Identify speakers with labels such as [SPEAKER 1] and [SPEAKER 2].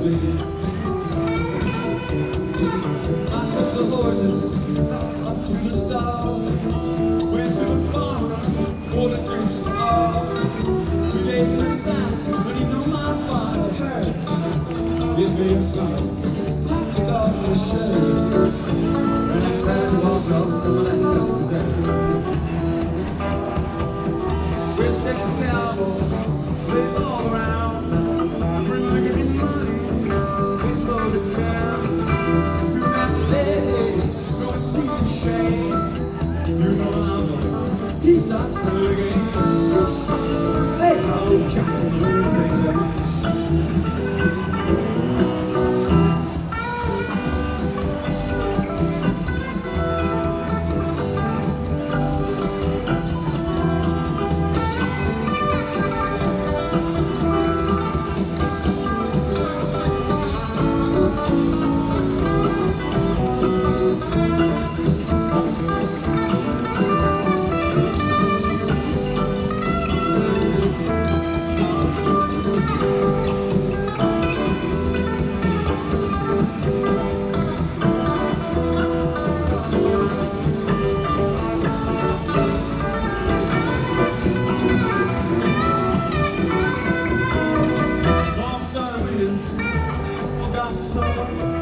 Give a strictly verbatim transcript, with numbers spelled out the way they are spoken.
[SPEAKER 1] shade. I took the horses up to the stall, went to the barn, bought a drink for all. Two days in the saddle, but you know my body hurt. Give me a song, I took off the shirt, and I tried to walk off some of that yesterday. West Texas cowboy plays all around. Bring like any money, it's loaded down. Soon after lady, go and see the shame. You know I'm gonna, he starts to again. Hey, oh, Johnny, you take that. Got some